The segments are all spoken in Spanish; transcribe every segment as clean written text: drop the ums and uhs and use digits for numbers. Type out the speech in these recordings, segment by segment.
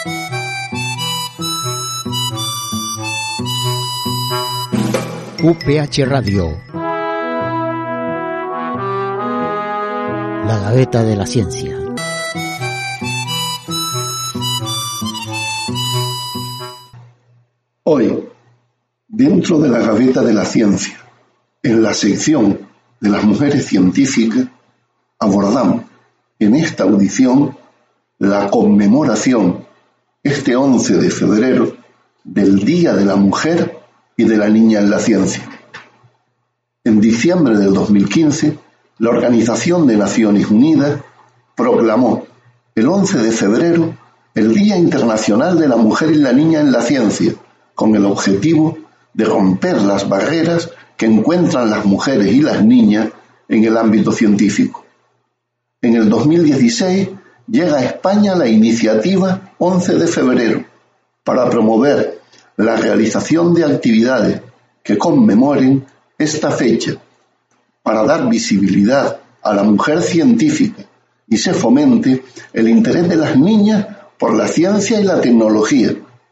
UPH Radio, la Gaveta de la Ciencia. Hoy, dentro de la Gaveta de la Ciencia, en la sección de las mujeres científicas, abordamos en esta audición la conmemoración, este 11 de febrero, del Día de la Mujer y de la Niña en la Ciencia. En diciembre del 2015, la Organización de Naciones Unidas proclamó el 11 de febrero el Día Internacional de la Mujer y la Niña en la Ciencia, con el objetivo de romper las barreras que encuentran las mujeres y las niñas en el ámbito científico. En el 2016 llega a España la iniciativa 11 de febrero para promover la realización de actividades que conmemoren esta fecha, para dar visibilidad a la mujer científica y se fomente el interés de las niñas por la ciencia y la tecnología.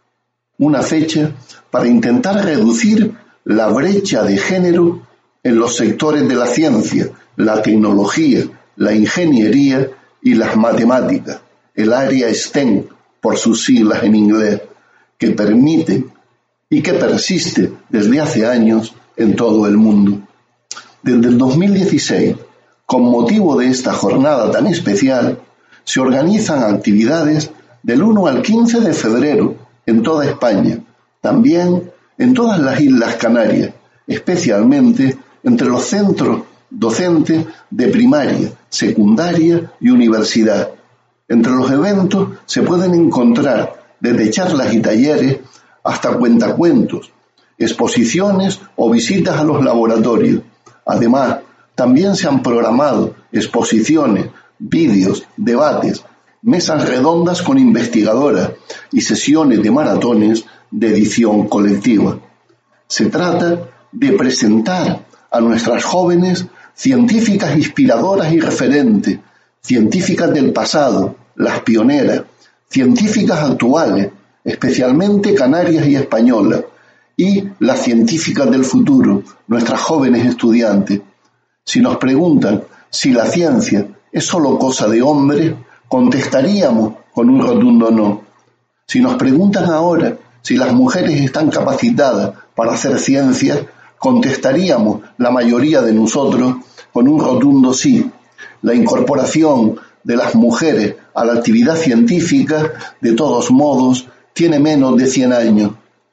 Una fecha para intentar reducir la brecha de género en los sectores de la ciencia, la tecnología, la ingeniería y las matemáticas, el área STEM, por sus siglas en inglés, que permite y que persiste desde hace años en todo el mundo. Desde el 2016, con motivo de esta jornada tan especial, se organizan actividades del 1 al 15 de febrero en toda España, también en todas las Islas Canarias, especialmente entre los centros docentes de primaria, secundaria y universidad. Entre los eventos se pueden encontrar desde charlas y talleres hasta cuentacuentos, exposiciones o visitas a los laboratorios. Además, también se han programado exposiciones, vídeos, debates, mesas redondas con investigadoras y sesiones de maratones de edición colectiva. Se trata de presentar a nuestras jóvenes científicas inspiradoras y referentes, científicas del pasado, las pioneras, científicas actuales, especialmente canarias y españolas, y las científicas del futuro, nuestras jóvenes estudiantes. Si nos preguntan si la ciencia es solo cosa de hombres, contestaríamos con un rotundo no. Si nos preguntan ahora si las mujeres están capacitadas para hacer ciencia, contestaríamos la mayoría de nosotros con un rotundo sí. La incorporación de las mujeres a la actividad científica, de todos modos, tiene menos de 100 años.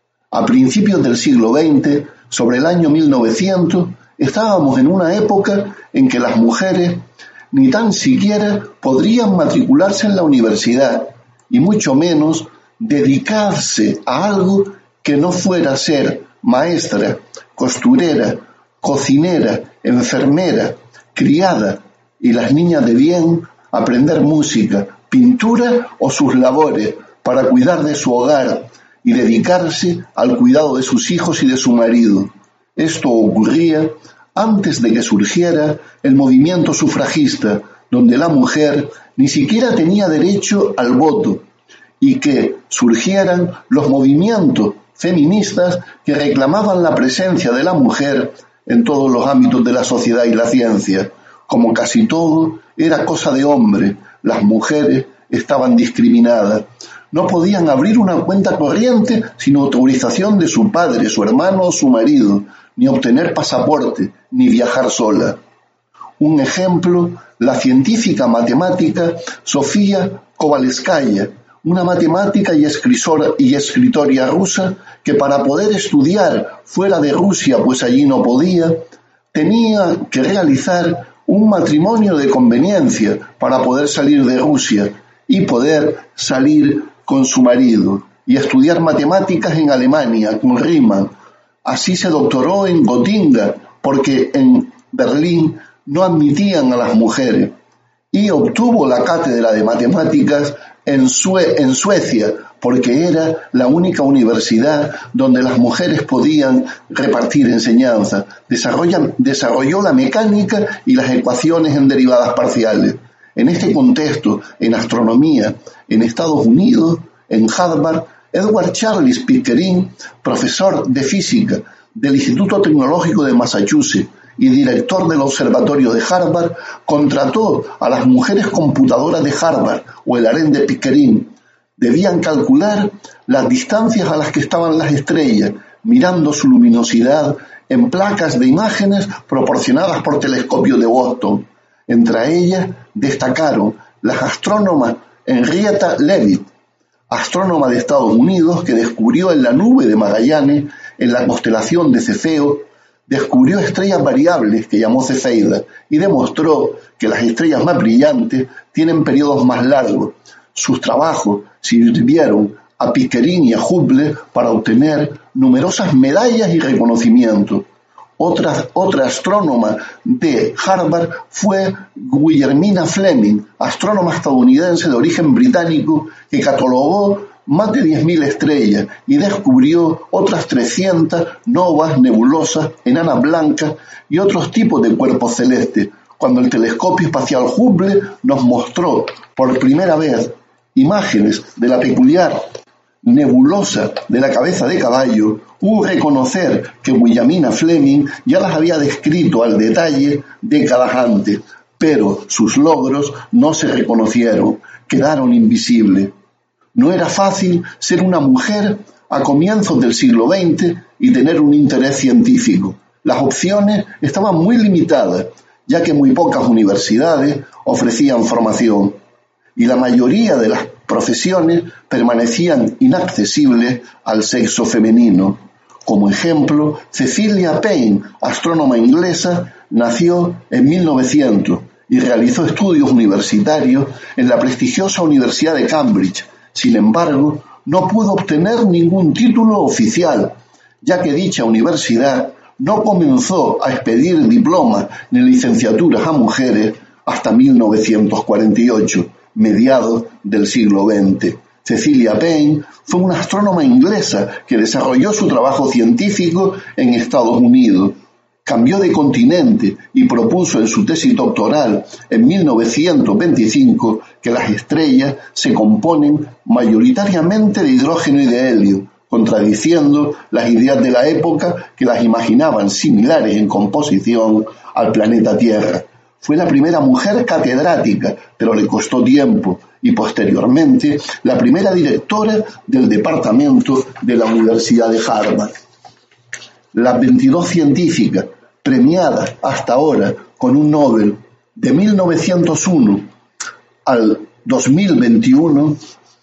A principios del siglo XX, sobre el año 1900, estábamos en una época en que las mujeres ni tan siquiera podrían matricularse en la universidad, y mucho menos dedicarse a algo que no fuera ser maestra, costurera, cocinera, enfermera, criada, y las niñas de bien aprender música, pintura o sus labores para cuidar de su hogar y dedicarse al cuidado de sus hijos y de su marido. Esto ocurría antes de que surgiera el movimiento sufragista, donde la mujer ni siquiera tenía derecho al voto, y que surgieran los movimientos feministas que reclamaban la presencia de la mujer en todos los ámbitos de la sociedad y la ciencia. Como casi todo era cosa de hombre, las mujeres estaban discriminadas. No podían abrir una cuenta corriente sin autorización de su padre, su hermano o su marido, ni obtener pasaporte, ni viajar sola. Un ejemplo, la científica matemática Sofía Kovalevskaya, una matemática y escritora rusa que para poder estudiar fuera de Rusia, pues allí no podía, tenía que realizar un matrimonio de conveniencia para poder salir de Rusia y poder salir con su marido y estudiar matemáticas en Alemania con Riemann. Así se doctoró en Gotinga, porque en Berlín no admitían a las mujeres, y obtuvo la cátedra de matemáticas en Suecia, porque era la única universidad donde las mujeres podían repartir enseñanza. Desarrolló la mecánica y las ecuaciones en derivadas parciales. En este contexto, en astronomía, en Estados Unidos, en Harvard, Edward Charles Pickering, profesor de física del Instituto Tecnológico de Massachusetts y director del Observatorio de Harvard, contrató a las mujeres computadoras de Harvard o el harén de Pickering. Debían calcular las distancias a las que estaban las estrellas, mirando su luminosidad en placas de imágenes proporcionadas por telescopios de Boston. Entre ellas destacaron las astrónomas Henrietta Leavitt, astrónoma de Estados Unidos que descubrió en la nube de Magallanes, en la constelación de Cefeo, descubrió estrellas variables que llamó Cefeidas y demostró que las estrellas más brillantes tienen periodos más largos. Sus trabajos sirvieron a Pickering y a Hubble para obtener numerosas medallas y reconocimientos. Otra astrónoma de Harvard fue Wilhelmina Fleming, astrónoma estadounidense de origen británico que catalogó más de 10.000 estrellas y descubrió otras 300 novas, nebulosas, enanas blancas y otros tipos de cuerpos celestes. Cuando el telescopio espacial Hubble nos mostró por primera vez imágenes de la peculiar nebulosa de la cabeza de caballo, hubo que reconocer que Wilhelmina Fleming ya las había descrito al detalle décadas antes, pero sus logros no se reconocieron, quedaron invisibles. No era fácil ser una mujer a comienzos del siglo XX y tener un interés científico. Las opciones estaban muy limitadas, ya que muy pocas universidades ofrecían formación, y la mayoría de las profesiones permanecían inaccesibles al sexo femenino. Como ejemplo, Cecilia Payne, astrónoma inglesa, nació en 1900 y realizó estudios universitarios en la prestigiosa Universidad de Cambridge. Sin embargo, no pudo obtener ningún título oficial, ya que dicha universidad no comenzó a expedir diplomas ni licenciaturas a mujeres hasta 1948, mediados del siglo XX. Cecilia Payne fue una astrónoma inglesa que desarrolló su trabajo científico en Estados Unidos. Cambió de continente y propuso en su tesis doctoral en 1925 que las estrellas se componen mayoritariamente de hidrógeno y de helio, contradiciendo las ideas de la época que las imaginaban similares en composición al planeta Tierra. Fue la primera mujer catedrática, pero le costó tiempo, y posteriormente la primera directora del departamento de la Universidad de Harvard. Las 22 científicas premiadas hasta ahora con un Nobel de 1901 al 2021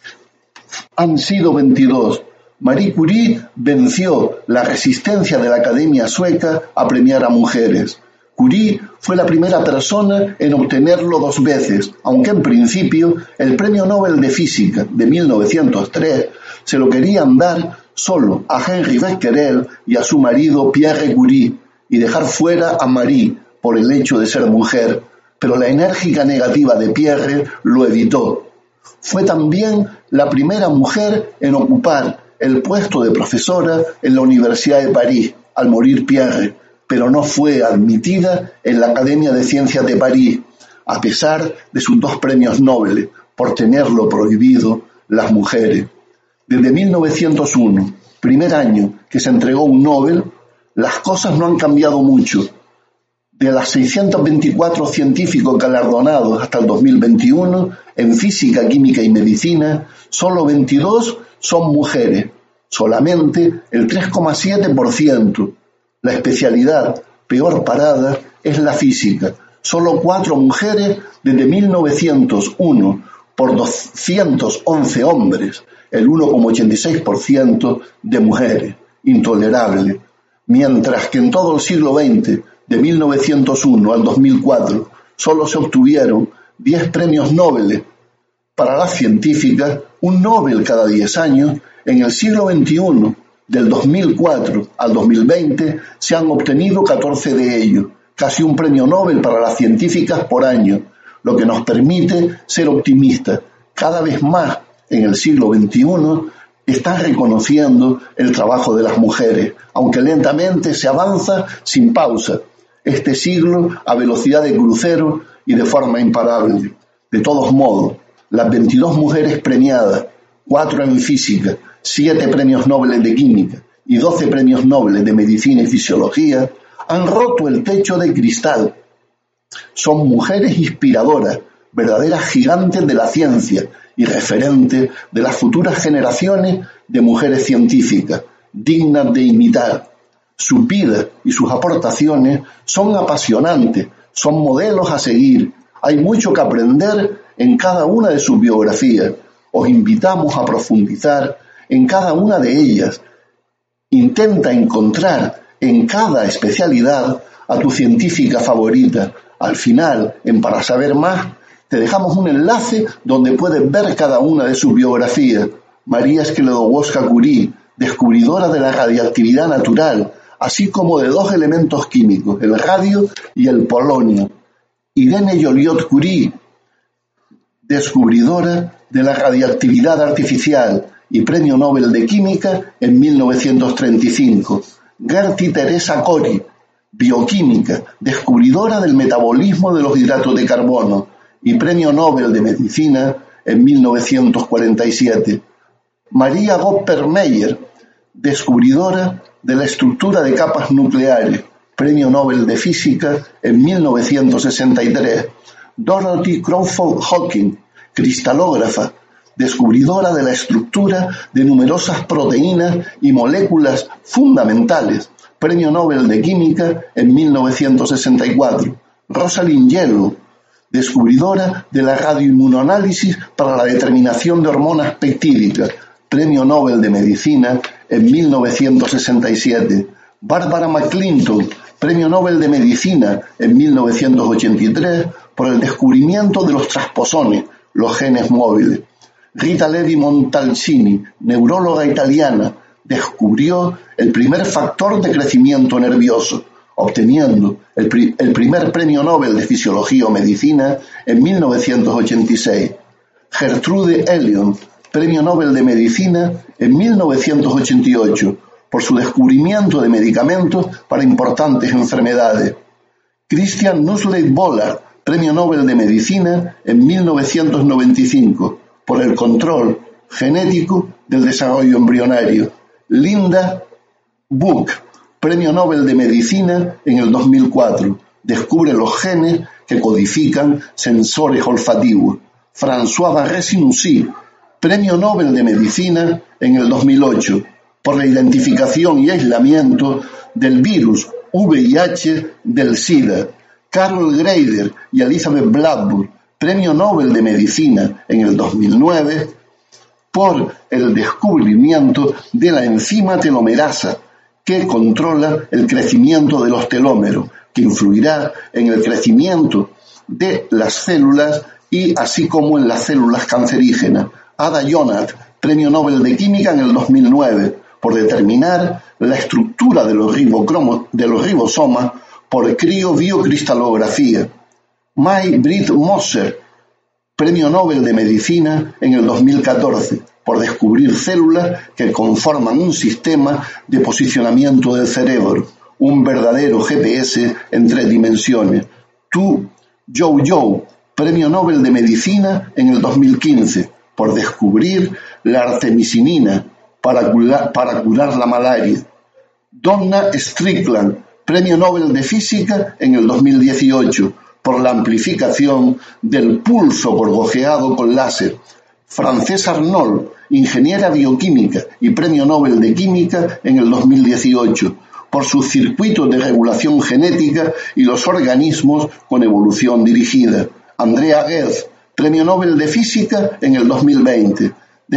han sido 22. Marie Curie venció la resistencia de la Academia Sueca a premiar a mujeres. Curie fue la primera persona en obtenerlo 2 veces, aunque en principio el Premio Nobel de Física de 1903 se lo querían dar solo a Henri Becquerel y a su marido Pierre Curie, y dejar fuera a Marie por el hecho de ser mujer, pero la enérgica negativa de Pierre lo evitó. Fue también la primera mujer en ocupar el puesto de profesora en la Universidad de París, al morir Pierre, pero no fue admitida en la Academia de Ciencias de París, a pesar de sus 2 premios Nobel, por tenerlo prohibido las mujeres. Desde 1901, primer año que se entregó un Nobel, las cosas no han cambiado mucho. De las 624 científicos galardonados hasta el 2021, en física, química y medicina, solo 22 son mujeres, solamente el 3,7%. La especialidad peor parada es la física, solo 4 mujeres desde 1901 por 211 hombres, el 1,86% de mujeres, intolerable. Mientras que en todo el siglo XX, de 1901 al 2004, solo se obtuvieron 10 premios Nobel para las científicas, un Nobel cada 10 años, en el siglo XXI, del 2004 al 2020, se han obtenido 14 de ellos, casi un premio Nobel para las científicas por año, lo que nos permite ser optimistas. Cada vez más en el siglo XXI están reconociendo el trabajo de las mujeres, aunque lentamente se avanza sin pausa. Este siglo a velocidad de crucero y de forma imparable. De todos modos, las 22 mujeres premiadas 4 en física, 7 premios Nobel de química y 12 premios Nobel de medicina y fisiología, han roto el techo de cristal. Son mujeres inspiradoras, verdaderas gigantes de la ciencia y referentes de las futuras generaciones de mujeres científicas, dignas de imitar. Sus vidas y sus aportaciones son apasionantes, son modelos a seguir. Hay mucho que aprender en cada una de sus biografías. Os invitamos a profundizar en cada una de ellas. Intenta encontrar en cada especialidad a tu científica favorita. Al final, en Para Saber Más, te dejamos un enlace donde puedes ver cada una de sus biografías. María Skłodowska-Curie, descubridora de la radiactividad natural, así como de 2 elementos químicos, el radio y el polonio. Irene Joliot-Curie, descubridora de la radiactividad artificial y premio Nobel de Química en 1935. Gerty Teresa Cori, bioquímica, descubridora del metabolismo de los hidratos de carbono y premio Nobel de Medicina en 1947. María Gopper-Meyer, descubridora de la estructura de capas nucleares, premio Nobel de Física en 1963. Dorothy Crawford Hawking, cristalógrafa, descubridora de la estructura de numerosas proteínas y moléculas fundamentales, premio Nobel de Química en 1964. Rosalind Yellow, descubridora de la radioinmunoanálisis para la determinación de hormonas peptídicas, premio Nobel de Medicina en 1967. Barbara McClinton, premio Nobel de Medicina en 1983 por el descubrimiento de los transposones, los genes móviles. Rita Levi Montalcini, neuróloga italiana, descubrió el primer factor de crecimiento nervioso, obteniendo el primer premio Nobel de Fisiología o Medicina en 1986. Gertrude Elion, premio Nobel de Medicina en 1988, por su descubrimiento de medicamentos para importantes enfermedades. Christian Nussleid-Bollard, premio Nobel de Medicina en 1995, por el control genético del desarrollo embrionario. Linda Buck, premio Nobel de Medicina en el 2004, descubre los genes que codifican sensores olfativos. François Barré-Sinoussi, premio Nobel de Medicina en el 2008, por la identificación y aislamiento del virus VIH del SIDA. Carol Greider y Elizabeth Blackburn, premio Nobel de Medicina en el 2009, por el descubrimiento de la enzima telomerasa, que controla el crecimiento de los telómeros, que influirá en el crecimiento de las células y así como en las células cancerígenas. Ada Yonath, premio Nobel de Química en el 2009, por determinar la estructura de los ribosomas por criobiocristalografía. May-Britt Moser, premio Nobel de Medicina en el 2014, por descubrir células que conforman un sistema de posicionamiento del cerebro, un verdadero GPS en 3 dimensiones. Tu Zhou, premio Nobel de Medicina en el 2015, por descubrir la artemisinina para curar la malaria. Donna Strickland, premio Nobel de Física en el 2018, por la amplificación del pulso borbogeado con láser. Frances Arnold, ingeniera bioquímica y premio Nobel de Química en el 2018, por sus circuitos de regulación genética y los organismos con evolución dirigida. Andrea Ghez, premio Nobel de Física en el 2020,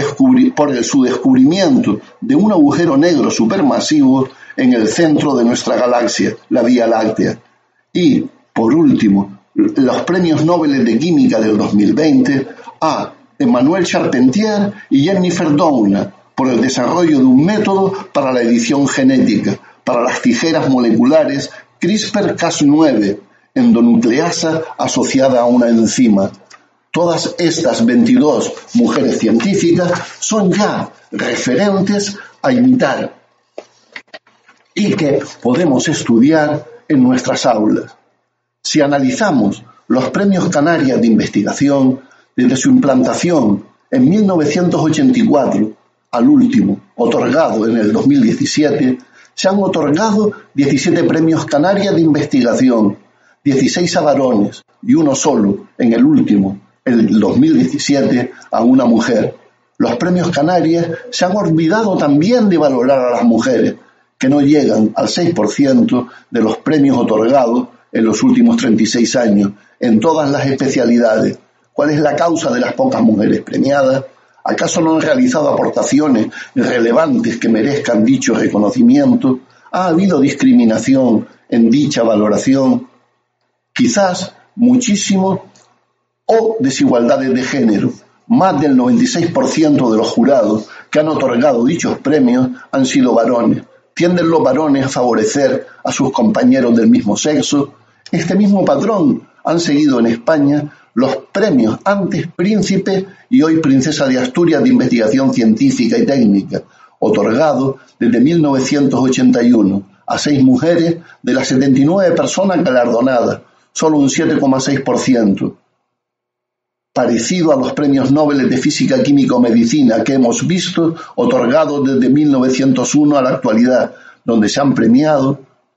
por su descubrimiento de un agujero negro supermasivo en el centro de nuestra galaxia, la Vía Láctea. Y, por último, los premios Nobel de Química del 2020 a Emmanuel Charpentier y Jennifer Doudna por el desarrollo de un método para la edición genética, para las tijeras moleculares CRISPR-Cas9, endonucleasa asociada a una enzima. Todas estas 22 mujeres científicas son ya referentes a imitar y que podemos estudiar en nuestras aulas. Si analizamos los premios Canarias de investigación, desde su implantación En 1984, al último, otorgado en el 2017, se han otorgado 17 premios Canarias de investigación, 16 a varones y uno solo, en el último, el 2017, a una mujer. Los premios Canarias se han olvidado también de valorar a las mujeres, que no llegan al 6% de los premios otorgados en los últimos 36 años, en todas las especialidades. ¿Cuál es la causa de las pocas mujeres premiadas? ¿Acaso no han realizado aportaciones relevantes que merezcan dicho reconocimiento? ¿Ha habido discriminación en dicha valoración? Quizás muchísimo, o desigualdades de género. Más del 96% de los jurados que han otorgado dichos premios han sido varones. ¿Tienden los varones a favorecer a sus compañeros del mismo sexo? Este mismo patrón han seguido en España los premios antes Príncipe y hoy Princesa de Asturias de Investigación Científica y Técnica, otorgados desde 1981 a 6 mujeres de las 79 personas galardonadas, solo un 7,6%. Parecido a los premios Nobel de Física, Química o Medicina que hemos visto, otorgados desde 1901 a la actualidad, donde se han premiado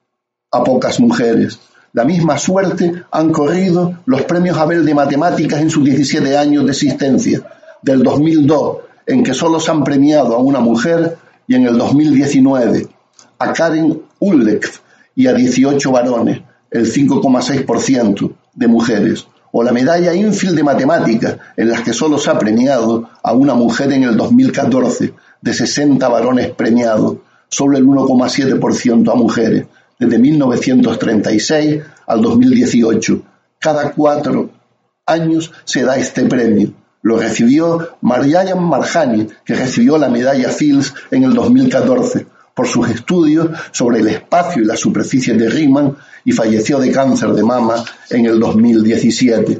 a pocas mujeres. La misma suerte han corrido los premios Abel de Matemáticas en sus 17 años de existencia, del 2002, en que solo se han premiado a una mujer, y en el 2019 a Karen Ulrich y a 18 varones, el 5,6% de mujeres. O la medalla Infield de Matemáticas, en las que solo se ha premiado a una mujer en el 2014, de 60 varones premiados, solo el 1,7% a mujeres, desde 1936 al 2018. Cada 4 años se da este premio. Lo recibió Mariam Marjani, que recibió la medalla Fields en el 2014, por sus estudios sobre el espacio y la superficie de Riemann, y falleció de cáncer de mama en el 2017.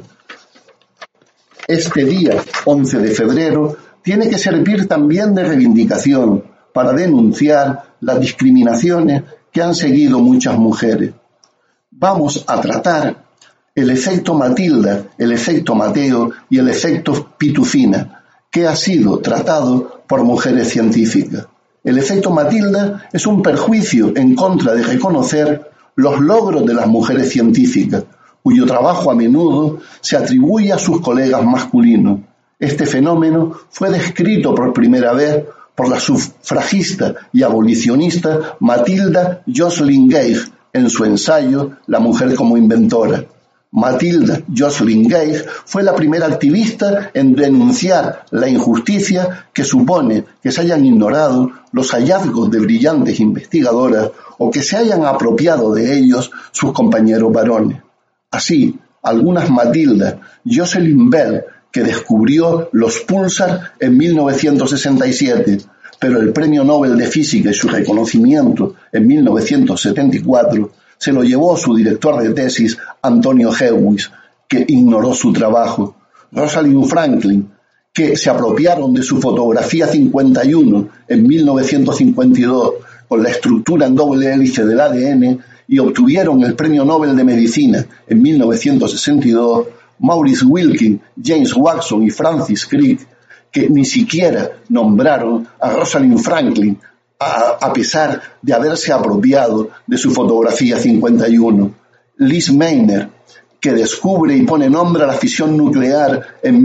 Este día, 11 de febrero, tiene que servir también de reivindicación para denunciar las discriminaciones que han seguido muchas mujeres. Vamos a tratar el efecto Matilda, el efecto Mateo y el efecto Pitufina, que ha sido tratado por mujeres científicas. El efecto Matilda es un perjuicio en contra de reconocer los logros de las mujeres científicas, cuyo trabajo a menudo se atribuye a sus colegas masculinos. Este fenómeno fue descrito por primera vez por la sufragista y abolicionista Matilda Jocelyn Gage en su ensayo La mujer como inventora. Matilda Jocelyn Gage fue la primera activista en denunciar la injusticia que supone que se hayan ignorado los hallazgos de brillantes investigadoras o que se hayan apropiado de ellos sus compañeros varones. Así, algunas Matilda Jocelyn Bell, que descubrió los púlsar en 1967, pero el Premio Nobel de Física y su reconocimiento en 1974 se lo llevó su director de tesis, Antonio Hewitt, que ignoró su trabajo. Rosalind Franklin, que se apropiaron de su fotografía 51 en 1952 con la estructura en doble hélice del ADN y obtuvieron el Premio Nobel de Medicina en 1962, Maurice Wilkins, James Watson y Francis Crick, que ni siquiera nombraron a Rosalind Franklin, a pesar de haberse apropiado de su fotografía 51. Liz Meitner, que descubre y pone nombre a la fisión nuclear en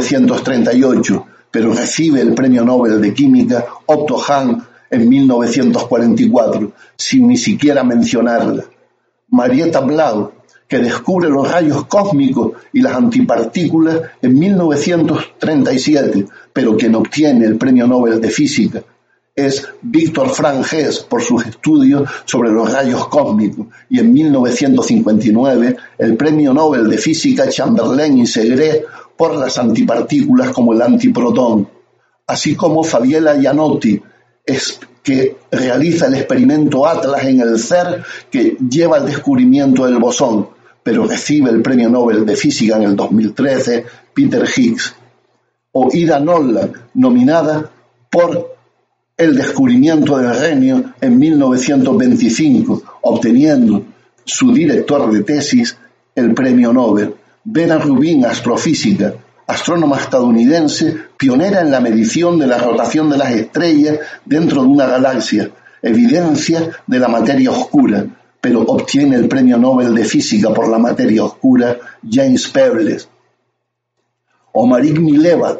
1938, pero recibe el Premio Nobel de Química Otto Hahn en 1944, sin ni siquiera mencionarla. Marietta Blau, que descubre los rayos cósmicos y las antipartículas en 1937, pero quien obtiene el Premio Nobel de Física es Victor Frank Hess por sus estudios sobre los rayos cósmicos, y en 1959 el Premio Nobel de Física Chamberlain y Segre por las antipartículas como el antiprotón, así como Fabiola Gianotti, que realiza el experimento Atlas en el CERN que lleva al descubrimiento del bosón, pero recibe el Premio Nobel de Física en el 2013, Peter Higgs. O Ida Nolan, nominada por el descubrimiento del renio en 1925, obteniendo su director de tesis el Premio Nobel. Vera Rubin, astrofísica, astrónoma estadounidense, pionera en la medición de la rotación de las estrellas dentro de una galaxia, evidencia de la materia oscura, pero obtiene el Premio Nobel de Física por la materia oscura James Peebles. O Marie Mileva,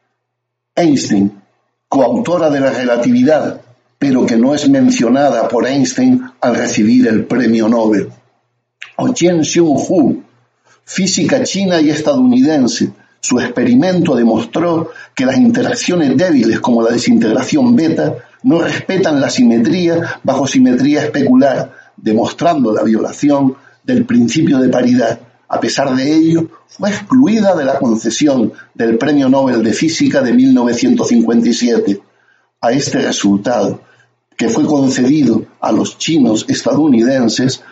Einstein, coautora de la relatividad, pero que no es mencionada por Einstein al recibir el Premio Nobel. O Chen Xionghu, física china y estadounidense. Su experimento demostró que las interacciones débiles como la desintegración beta no respetan la simetría bajo simetría especular, demostrando la violación del principio de paridad. A pesar de ello, fue excluida de la concesión del Premio Nobel de Física de 1957. A este resultado, que fue concedido a los chinos estadounidenses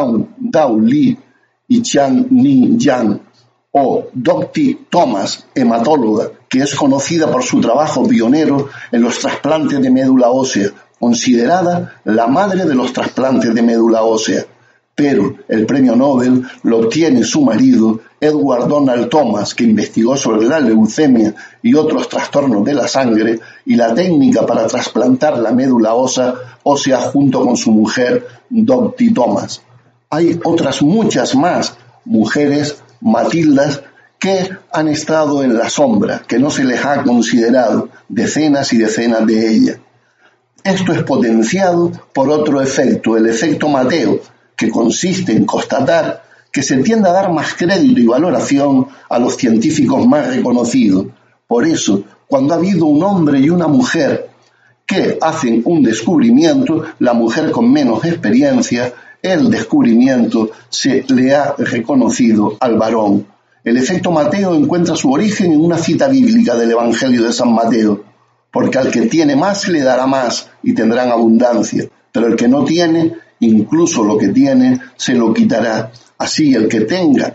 Dao Li y Chang-Ning Yang, o Dr. Thomas, hematóloga, que es conocida por su trabajo pionero en los trasplantes de médula ósea, considerada la madre de los trasplantes de médula ósea. Pero el premio Nobel lo obtiene su marido, Edward Donald Thomas, que investigó sobre la leucemia y otros trastornos de la sangre y la técnica para trasplantar la médula ósea junto con su mujer, Dr. Thomas. Hay otras muchas más mujeres Matildas que han estado en la sombra, que no se les ha considerado, decenas y decenas de ellas. Esto es potenciado por otro efecto, el efecto Mateo, que consiste en constatar que se tiende a dar más crédito y valoración a los científicos más reconocidos. Por eso, cuando ha habido un hombre y una mujer que hacen un descubrimiento, la mujer con menos experiencia, el descubrimiento se le ha reconocido al varón. El efecto Mateo encuentra su origen en una cita bíblica del Evangelio de San Mateo, porque al que tiene más le dará más y tendrán abundancia, pero el que no tiene, incluso lo que tiene, se lo quitará. Así el que tenga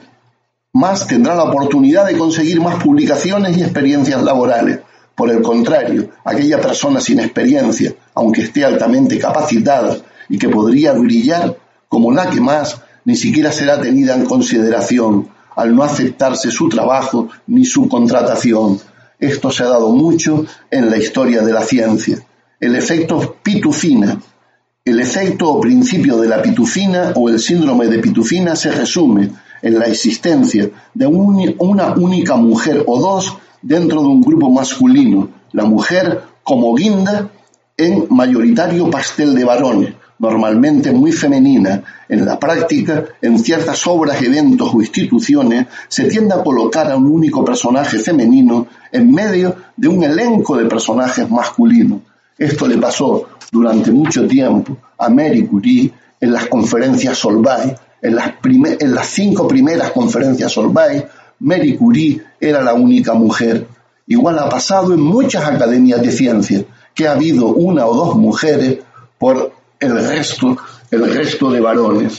más tendrá la oportunidad de conseguir más publicaciones y experiencias laborales. Por el contrario, aquella persona sin experiencia, aunque esté altamente capacitada y que podría brillar como la que más, ni siquiera será tenida en consideración, al no aceptarse su trabajo ni su contratación. Esto se ha dado mucho en la historia de la ciencia. El efecto pitufina. El efecto o principio de la pitufina o el síndrome de pitufina se resume en la existencia de una única mujer o dos dentro de un grupo masculino, la mujer como guinda en mayoritario pastel de varones, normalmente muy femenina. En la práctica, en ciertas obras, eventos o instituciones, se tiende a colocar a un único personaje femenino en medio de un elenco de personajes masculinos. Esto le pasó durante mucho tiempo a Marie Curie en las conferencias Solvay. En las 5 primeras conferencias Solvay, Marie Curie era la única mujer. Igual ha pasado en muchas academias de ciencia, que ha habido 1 o 2 mujeres por el resto de varones.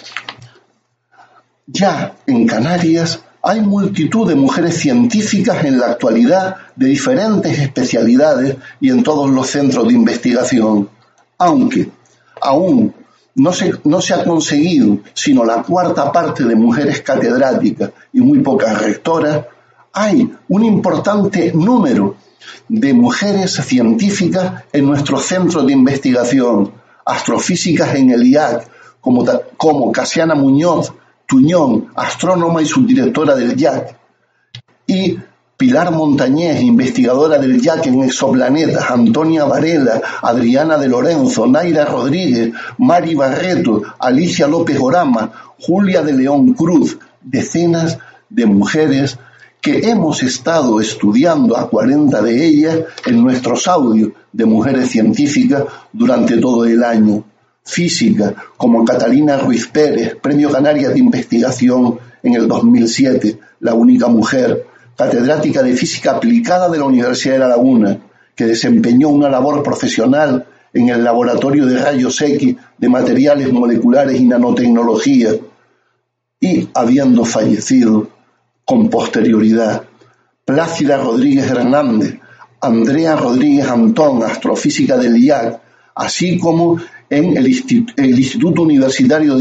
Ya en Canarias hay multitud de mujeres científicas en la actualidad de diferentes especialidades y en todos los centros de investigación, aunque aún no se ha conseguido sino la 4ª parte de mujeres catedráticas y muy pocas rectoras. Hay un importante número de mujeres científicas en nuestros centros de investigación, astrofísicas en el IAC, como Casiana Muñoz Tuñón, astrónoma y subdirectora del IAC, y Pilar Montañés, investigadora del IAC en exoplanetas, Antonia Varela, Adriana de Lorenzo, Naira Rodríguez, Mari Barreto, Alicia López Orama, Julia de León Cruz, decenas de mujeres que hemos estado estudiando a 40 de ellas en nuestros audios de mujeres científicas durante todo el año. Física, como Catalina Ruiz Pérez, Premio Canarias de Investigación en el 2007, la única mujer, catedrática de Física Aplicada de la Universidad de La Laguna, que desempeñó una labor profesional en el Laboratorio de Rayos X de Materiales Moleculares y Nanotecnología, y habiendo fallecido con posterioridad. Plácida Rodríguez Hernández, Andrea Rodríguez Antón, astrofísica del IAC, así como en el Instituto Universitario de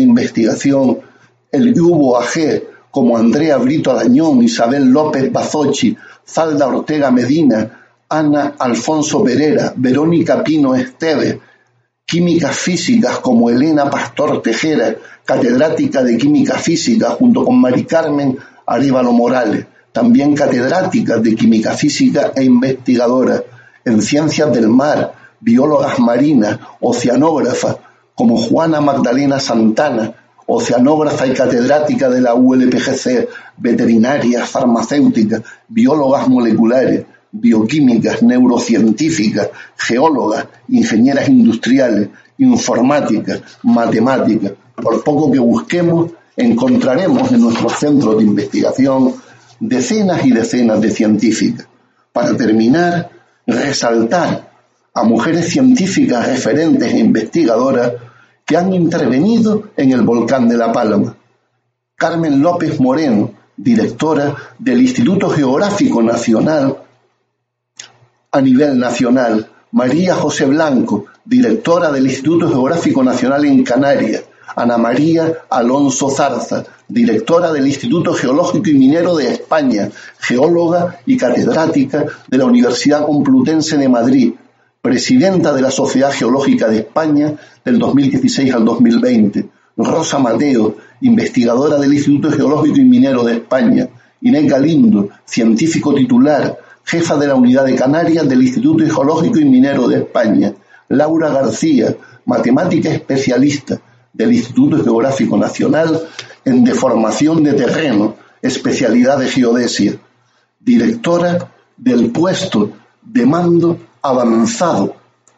Investigación, el UBOAG, como Andrea Brito Arañón, Isabel López Bazocchi, Zalda Ortega Medina, Ana Alfonso Pereira, Verónica Pino Esteve, químicas físicas como Elena Pastor Tejera, catedrática de química física, junto con Mari Carmen Arévalo Morales, también catedráticas de química física e investigadoras en ciencias del mar, biólogas marinas, oceanógrafas, como Juana Magdalena Santana, oceanógrafa y catedrática de la ULPGC, veterinarias, farmacéuticas, biólogas moleculares, bioquímicas, neurocientíficas, geólogas, ingenieras industriales, informáticas, matemáticas. Por poco que busquemos, encontraremos en nuestros centros de investigación decenas y decenas de científicas. Para terminar, resaltar a mujeres científicas referentes e investigadoras que han intervenido en el volcán de La Palma. Carmen López Moreno, directora del Instituto Geográfico Nacional a nivel nacional. María José Blanco, directora del Instituto Geográfico Nacional en Canarias. Ana María Alonso Zarza, directora del Instituto Geológico y Minero de España, geóloga y catedrática de la Universidad Complutense de Madrid, presidenta de la Sociedad Geológica de España del 2016 al 2020. Rosa Mateo, investigadora del Instituto Geológico y Minero de España. Inés Galindo, científico titular, jefa de la Unidad de Canarias del Instituto Geológico y Minero de España. Laura García, matemática especialista del Instituto Geográfico Nacional en deformación de terreno, especialidad de geodesia. Directora del puesto de mando avanzado.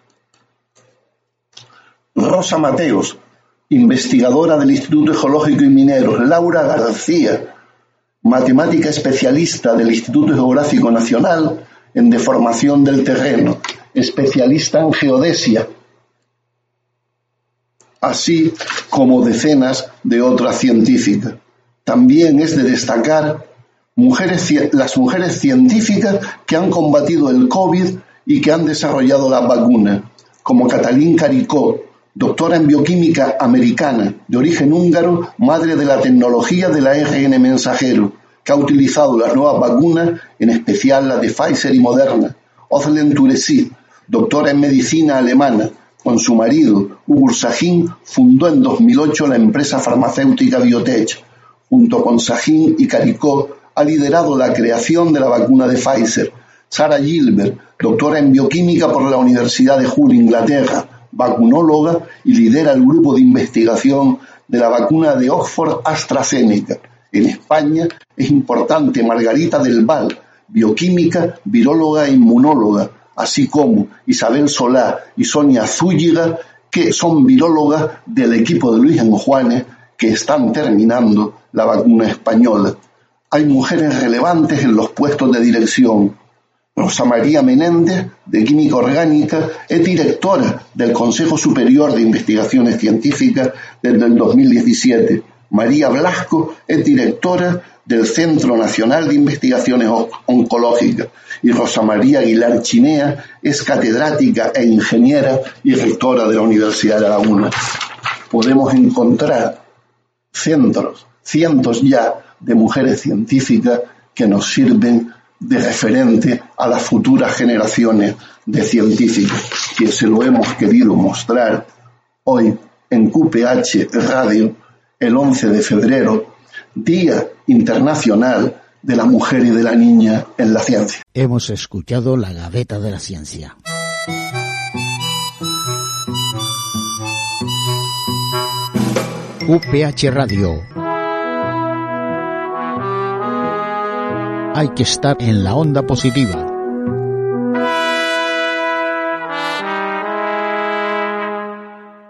Rosa Mateos, investigadora del Instituto Geológico y Minero. Laura García, matemática especialista del Instituto Geográfico Nacional en deformación del terreno, especialista en geodesia, así como decenas de otras científicas. También es de destacar las mujeres científicas que han combatido el COVID y que han desarrollado las vacunas, como Catalín Caricó, doctora en bioquímica americana, de origen húngaro, madre de la tecnología de la ARN mensajero, que ha utilizado las nuevas vacunas, en especial las de Pfizer y Moderna. Özlem Türeci, doctora en medicina alemana, con su marido, Ugur Sahin, fundó en 2008 la empresa farmacéutica Biotech. Junto con Sahin y Caricó, ha liderado la creación de la vacuna de Pfizer. Sarah Gilbert, doctora en bioquímica por la Universidad de Hull, Inglaterra, vacunóloga y lidera el grupo de investigación de la vacuna de Oxford AstraZeneca. En España es importante Margarita del Val, bioquímica, viróloga e inmunóloga, así como Isabel Solá y Sonia Zúñiga, que son virólogas del equipo de Luis Enjuanes, que están terminando la vacuna española. Hay mujeres relevantes en los puestos de dirección. Rosa María Menéndez, de Química Orgánica, es directora del Consejo Superior de Investigaciones Científicas desde el 2017. María Blasco es directora del Centro Nacional de Investigaciones Oncológicas y Rosa María Aguilar Chinea es catedrática e ingeniera y rectora de la Universidad de La Laguna. Podemos encontrar cientos ya de mujeres científicas que nos sirven de referente a las futuras generaciones de científicos, que se lo hemos querido mostrar hoy en QPH Radio, el 11 de febrero, Día Internacional de la Mujer y de la Niña en la Ciencia. Hemos escuchado la Gaveta de la Ciencia. QPH Radio. Hay que estar en la onda positiva.